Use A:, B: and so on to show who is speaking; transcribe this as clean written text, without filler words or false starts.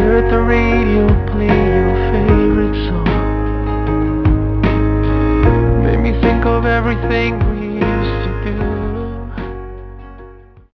A: Here at the radio, play your favorite song. Made me think of everything we